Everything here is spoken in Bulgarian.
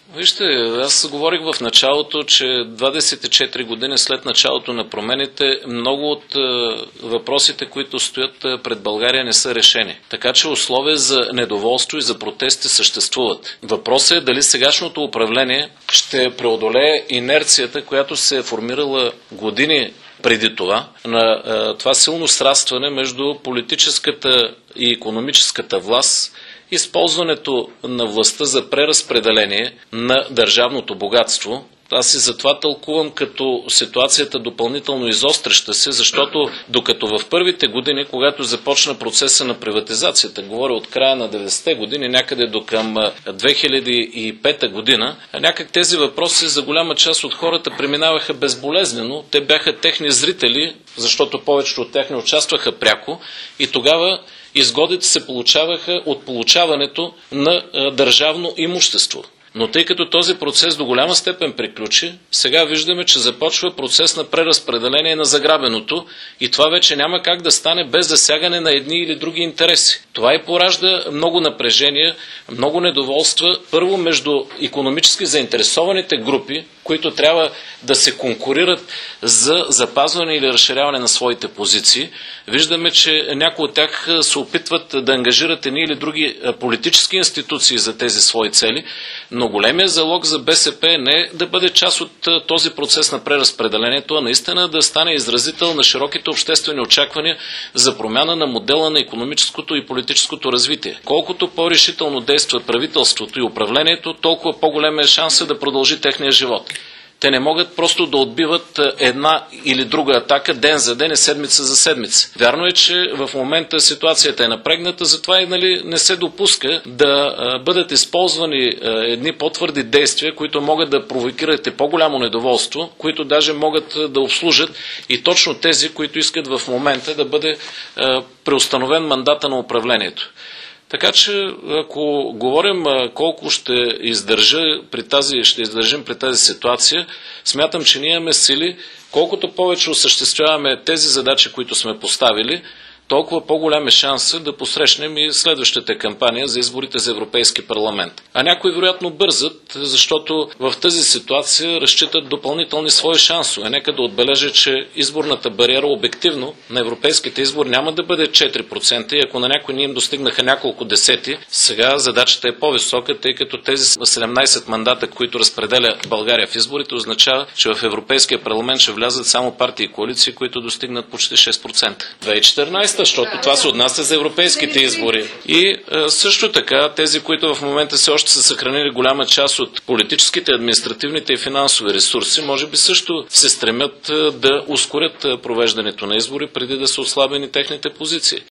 Вижте, аз говорих в началото, че 24 години след началото на промените, много от въпросите, които стоят пред България, не са решени. Така че условия за недоволство и за протести съществуват. Въпросът е дали сегашното управление ще преодолее инерцията, която се е формирала години преди това, на това силно срастване между политическата и икономическата власт, използването на властта за преразпределение на държавното богатство. Аз и затова тълкувам като ситуацията допълнително изостряща се, защото докато в първите години, когато започна процеса на приватизацията, говоря от края на 90-те години, някъде до към 2005 година, някак тези въпроси за голяма част от хората преминаваха безболезнено. Те бяха техни зрители, защото повечето от тях не участваха пряко и тогава изгодите се получаваха от получаването на държавно имущество. Но тъй като този процес до голяма степен приключи, сега виждаме, че започва процес на преразпределение на заграбеното и това вече няма как да стане без засягане на едни или други интереси. Това и поражда много напрежения, много недоволства, първо между икономически заинтересованите групи, които трябва да се конкурират за запазване или разширяване на своите позиции. Виждаме, че някои от тях се опитват да ангажират едни или други политически институции за тези свои цели, но големия залог за БСП е не да бъде част от този процес на преразпределението, а наистина да стане изразител на широките обществени очаквания за промяна на модела на икономическото и политическото развитие. Колкото по-решително действа правителството и управлението, толкова по-голям е шансът да продължи техния живот. Те не могат просто да отбиват една или друга атака ден за ден и седмица за седмица. Вярно е, че в момента ситуацията е напрегната, затова и не се допуска да бъдат използвани едни по-твърди действия, които могат да провокират по-голямо недоволство, които даже могат да обслужат и точно тези, които искат в момента да бъде преустановен мандата на управлението. Така че, ако говорим колко ще издържим при тази ситуация, смятам, че ние имаме сили, колкото повече осъществяваме тези задачи, които сме поставили, толкова по-голям е шансът да посрещнем и следващата кампания за изборите за Европейски парламент. А някои вероятно бързат, защото в тази ситуация разчитат допълнителни свои шансове. Нека да отбележа, че изборната бариера обективно на европейските избори няма да бъде 4% и ако на някои ни им достигнаха няколко десети, сега задачата е по-висока, тъй като тези 17 мандата, които разпределя България в изборите, означава, че в Европейския парламент ще влязат само партии и коалиции, които достигнат почти 6%. 2014, защото това се отнася за европейските избори. И също така, тези, които в момента все още са съхранили голяма част от политическите, административните и финансови ресурси, може би също се стремят да ускорят провеждането на избори, преди да са ослабени техните позиции.